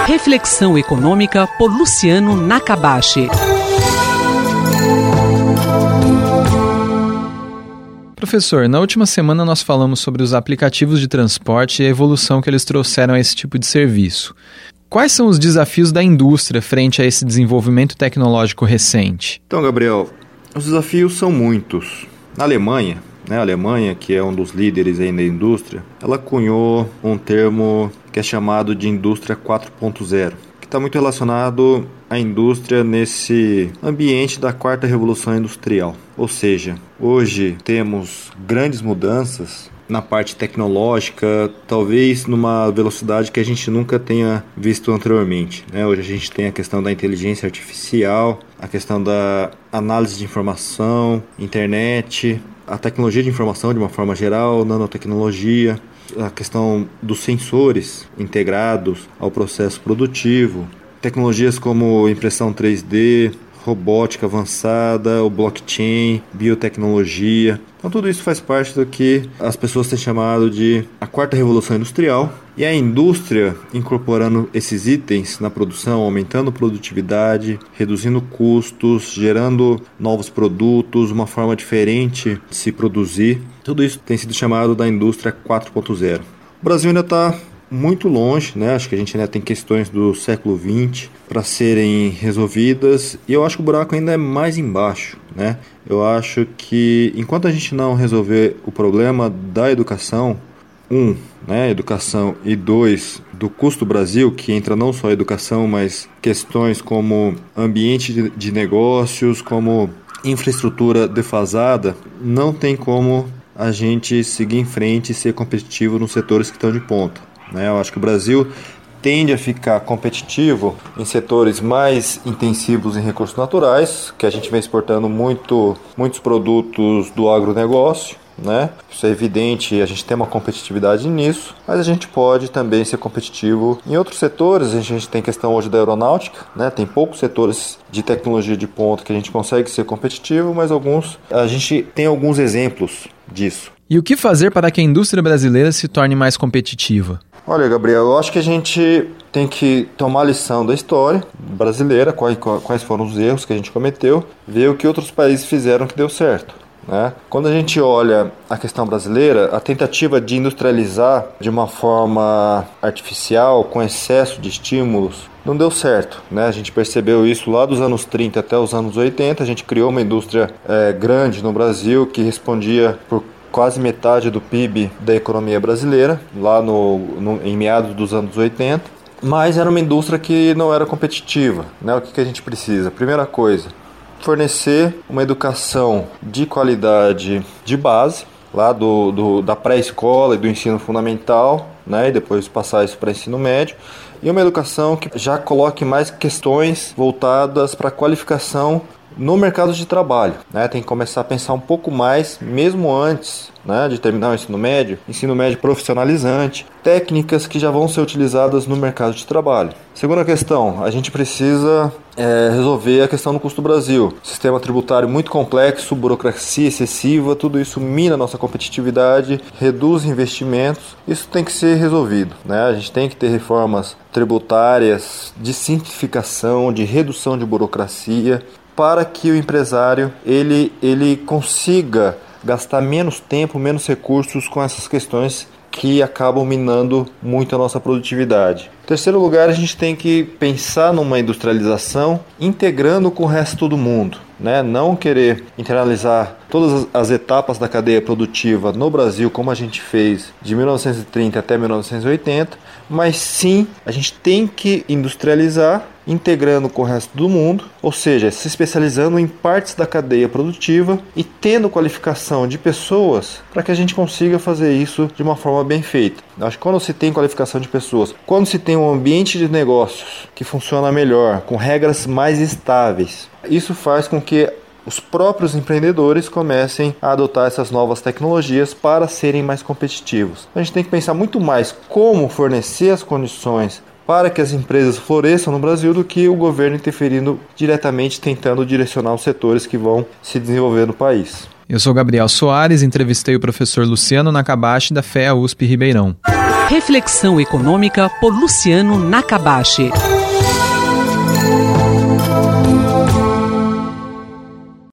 Reflexão econômica por Luciano Nakabashi. Professor, na última semana nós falamos sobre os aplicativos de transporte e a evolução que eles trouxeram a esse tipo de serviço. Quais são os desafios da indústria frente a esse desenvolvimento tecnológico recente? Então, Gabriel, os desafios são muitos. Na Alemanha, a Alemanha, que é um dos líderes aí na indústria, ela cunhou um termo que é chamado de indústria 4.0, que está muito relacionado à indústria nesse ambiente da quarta revolução industrial. Ou seja, hoje temos grandes mudanças na parte tecnológica, talvez numa velocidade que a gente nunca tenha visto anteriormente, Hoje a gente tem a questão da inteligência artificial, a questão da análise de informação, internet, a tecnologia de informação de uma forma geral, nanotecnologia, a questão dos sensores integrados ao processo produtivo, tecnologias como impressão 3D, robótica avançada, o blockchain, biotecnologia. Então tudo isso faz parte do que as pessoas têm chamado de a quarta revolução industrial. E a indústria incorporando esses itens na produção, aumentando produtividade, reduzindo custos, gerando novos produtos, uma forma diferente de se produzir. Tudo isso tem sido chamado da indústria 4.0. O Brasil ainda está muito longe, Acho que a gente ainda tem questões do século XX para serem resolvidas e eu acho que o buraco ainda é mais embaixo, Eu acho que enquanto a gente não resolver o problema da educação, educação, e 2, do custo Brasil, que entra não só a educação, mas questões como ambiente de negócios, como infraestrutura defasada, não tem como a gente seguir em frente e ser competitivo nos setores que estão de ponta. Eu acho que o Brasil tende a ficar competitivo em setores mais intensivos em recursos naturais, que a gente vem exportando muitos produtos do agronegócio, Isso é evidente, a gente tem uma competitividade nisso, mas a gente pode também ser competitivo em outros setores. A gente tem questão hoje da aeronáutica, Tem poucos setores de tecnologia de ponta que a gente consegue ser competitivo, mas a gente tem alguns exemplos disso. E o que fazer para que a indústria brasileira se torne mais competitiva? Olha, Gabriel, eu acho que a gente tem que tomar a lição da história brasileira, quais foram os erros que a gente cometeu, ver o que outros países fizeram que deu certo. Quando a gente olha a questão brasileira, a tentativa de industrializar de uma forma artificial, com excesso de estímulos, não deu certo. A gente percebeu isso lá dos anos 30 até os anos 80, a gente criou uma indústria grande no Brasil que respondia por quase metade do PIB da economia brasileira, lá em meados dos anos 80, mas era uma indústria que não era competitiva. O que a gente precisa? Primeira coisa, fornecer uma educação de qualidade de base, lá da pré-escola e do ensino fundamental, e depois passar isso para ensino médio, e uma educação que já coloque mais questões voltadas para a qualificação no mercado de trabalho. Tem que começar a pensar um pouco mais, mesmo antes de terminar o ensino médio profissionalizante, técnicas que já vão ser utilizadas no mercado de trabalho. Segunda questão, a gente precisa resolver a questão do custo Brasil. Sistema tributário muito complexo, burocracia excessiva, tudo isso mina a nossa competitividade, reduz investimentos. Isso tem que ser resolvido. A gente tem que ter reformas tributárias, de simplificação, de redução de burocracia, para que o empresário ele consiga gastar menos tempo, menos recursos com essas questões que acabam minando muito a nossa produtividade. Em terceiro lugar, a gente tem que pensar numa industrialização integrando com o resto do mundo. Não querer internalizar todas as etapas da cadeia produtiva no Brasil, como a gente fez de 1930 até 1980, mas sim a gente tem que industrializar integrando com o resto do mundo, ou seja, se especializando em partes da cadeia produtiva e tendo qualificação de pessoas para que a gente consiga fazer isso de uma forma bem feita. Acho que quando se tem qualificação de pessoas, quando se tem um ambiente de negócios que funciona melhor, com regras mais estáveis, isso faz com que os próprios empreendedores comecem a adotar essas novas tecnologias para serem mais competitivos. A gente tem que pensar muito mais como fornecer as condições para que as empresas floresçam no Brasil do que o governo interferindo diretamente, tentando direcionar os setores que vão se desenvolver no país. Eu sou Gabriel Soares, entrevistei o professor Luciano Nakabashi da FEA USP Ribeirão. Reflexão econômica por Luciano Nakabashi.